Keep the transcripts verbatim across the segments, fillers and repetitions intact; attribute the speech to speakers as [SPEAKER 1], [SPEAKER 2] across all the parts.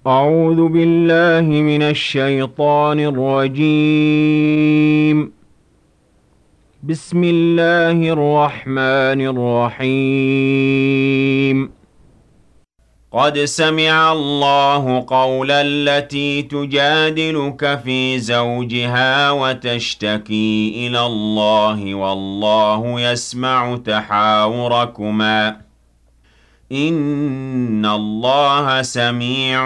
[SPEAKER 1] أعوذ بالله من الشيطان الرجيم. بسم الله الرحمن الرحيم. قد سمع الله قول التي تجادلك في زوجها وتشتكي إلى الله والله يسمع تحاوركما إن الله سميع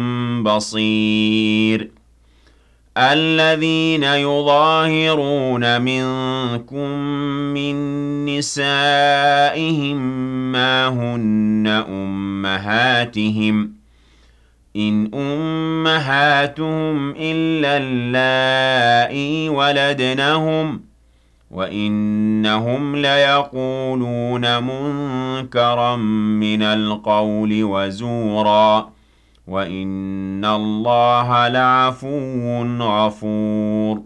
[SPEAKER 1] بصير. الذين يظاهرون منكم من نسائهم ما هن أمهاتهم إن أمهاتهم إلا اللائي ولدنهم وإنهم ليقولون منكرا من القول وزورا وإن الله لعفو غفور.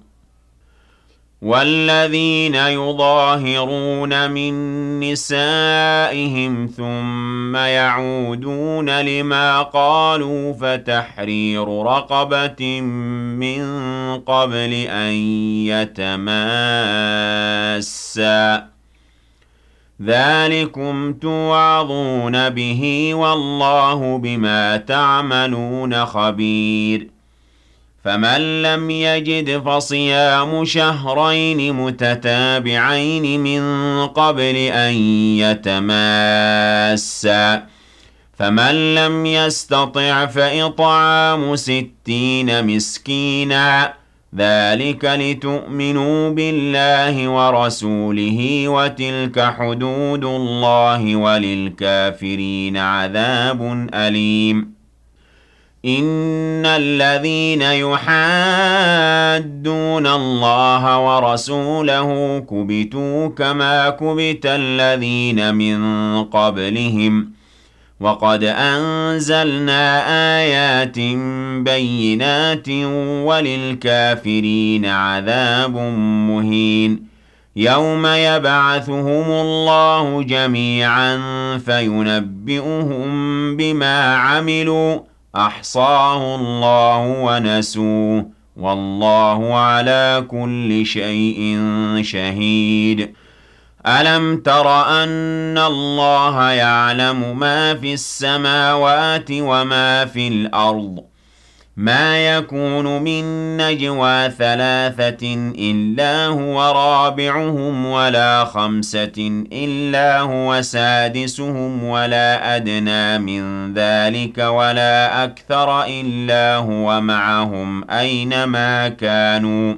[SPEAKER 1] والذين يظاهرون من نسائهم ثم يعودون لما قالوا فتحرير رقبة من قبل أن يتماسا ذلكم توعظون به والله بما تعملون خبير. فمن لم يجد فصيام شهرين متتابعين من قبل أن يتماسا فمن لم يستطع فإطعام ستين مسكينا ذلك لتؤمنوا بالله ورسوله وتلك حدود الله وللكافرين عذاب أليم. إن الذين يحادون الله ورسوله كبتوا كما كبت الذين من قبلهم وقد أنزلنا آيات بينات وللكافرين عذاب مهين. يوم يبعثهم الله جميعا فينبئهم بما عملوا أحصاه الله ونسوه والله على كل شيء شهيد. ألم تر أن الله يعلم ما في السماوات وما في الأرض ما يكون من نجوى ثلاثة إلا هو رابعهم ولا خمسة إلا هو سادسهم ولا أدنى من ذلك ولا أكثر إلا هو معهم أينما كانوا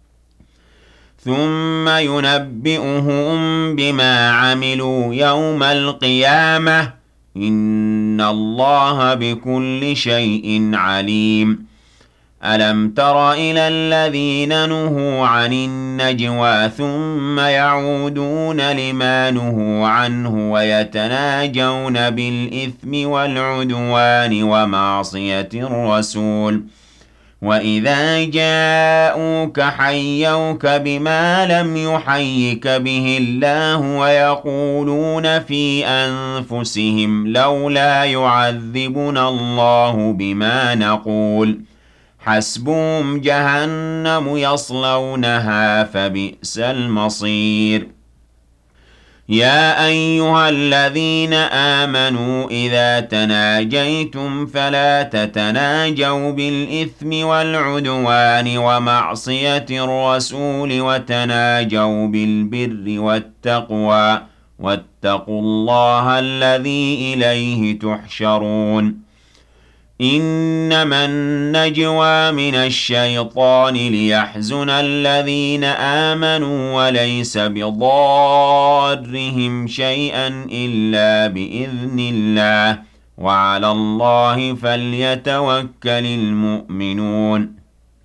[SPEAKER 1] ثم ينبئهم بما عملوا يوم القيامة إن الله بكل شيء عليم. ألم تر إلى الذين نهوا عن النجوى ثم يعودون لما نهوا عنه ويتناجون بالإثم والعدوان ومعصية الرسول وإذا جاءوك حيوك بما لم يحيك به الله ويقولون في أنفسهم لولا يعذبنا الله بما نقول حسبهم جهنم يصلونها فبئس المصير. يا أيها الذين آمنوا إذا تناجيتم فلا تتناجوا بالإثم والعدوان ومعصية الرسول وتناجوا بالبر والتقوى واتقوا الله الذي إليه تحشرون. إنما النجوى من الشيطان ليحزن الذين آمنوا وليس بضارهم شيئا إلا بإذن الله وعلى الله فليتوكل المؤمنون.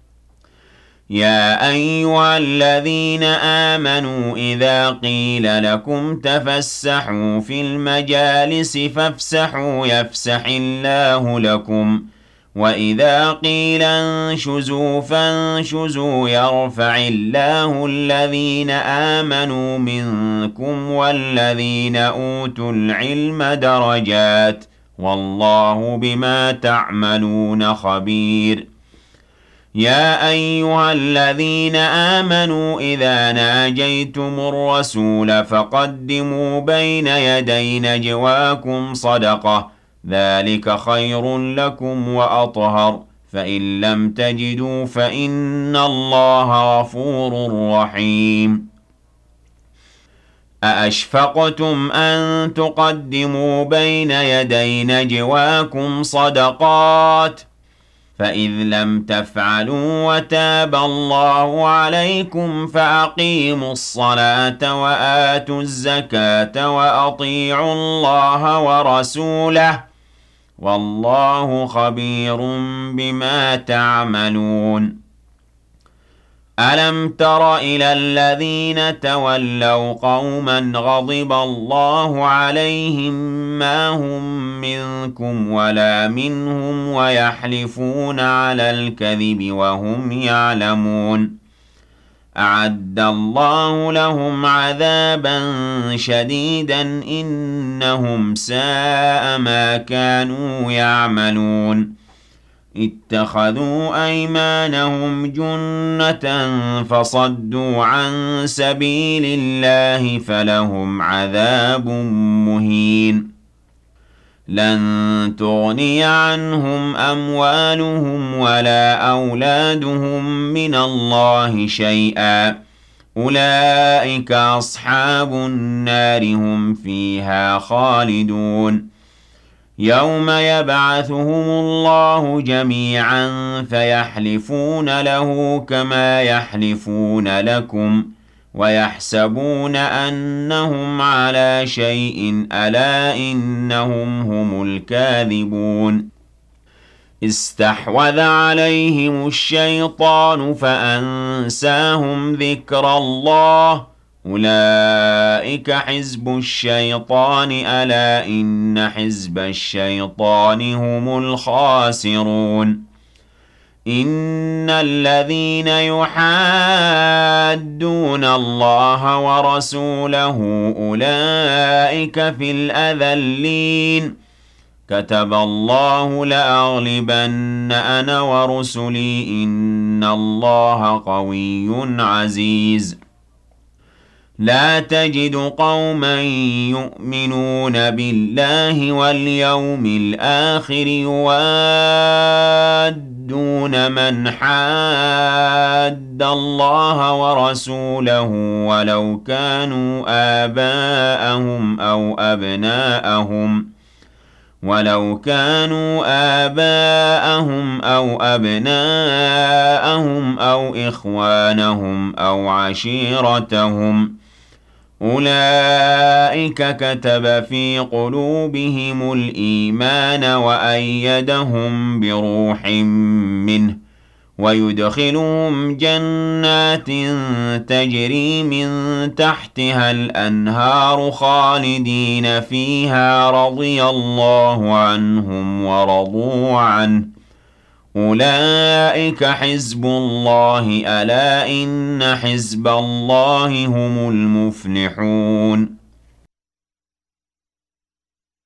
[SPEAKER 1] يا أيها الذين آمنوا إذا قيل لكم تفسحوا في المجالس فافسحوا يفسح الله لكم وإذا قيل انشزوا فانشزوا يرفع الله الذين آمنوا منكم والذين أوتوا العلم درجات والله بما تعملون خبير. يا أيها الذين آمنوا إذا ناجيتم الرسول فقدموا بين يدي نجواكم صدقة ذلك خير لكم وأطهر فإن لم تجدوا فإن الله غفور رحيم. أأشفقتم أن تقدموا بين يدي نجواكم صدقات فإذ لم تفعلوا وتاب الله عليكم فأقيموا الصلاة وآتوا الزكاة وأطيعوا الله ورسوله والله خبير بما تعملون. ألم تر إلى الذين تولوا قوما غضب الله عليهم ما هم منكم ولا منهم ويحلفون على الكذب وهم يعلمون أعد الله لهم عذابا شديدا إنهم ساء ما كانوا يعملون. اتخذوا أيمانهم جنة فصدوا عن سبيل الله فلهم عذاب مهين. لن تغني عنهم أموالهم ولا أولادهم من الله شيئا أولئك أصحاب النار هم فيها خالدون. يوم يبعثهم الله جميعا فيحلفون له كما يحلفون لكم ويحسبون أنهم على شيء ألا إنهم هم الكاذبون. استحوذ عليهم الشيطان فأنساهم ذكر الله أولئك حزب الشيطان ألا إن حزب الشيطان هم الخاسرون. إن الذين يحادون الله ورسوله أولئك في الأذلين. كتب الله لأغلبن أنا ورسلي إن الله قوي عزيز. لا تجد قوما يؤمنون بالله واليوم الآخر يوادون من حاد الله ورسوله ولو كانوا آباءهم أو أبناءهم ولو كانوا آباءهم أو أبناءهم أو إخوانهم أو عشيرتهم أولئك كتب في قلوبهم الإيمان وأيدهم بروح منه ويدخلهم جنات تجري من تحتها الأنهار خالدين فيها رضي الله عنهم ورضوا عنه أولئك حزب الله ألا إن حزب الله هم المفلحون.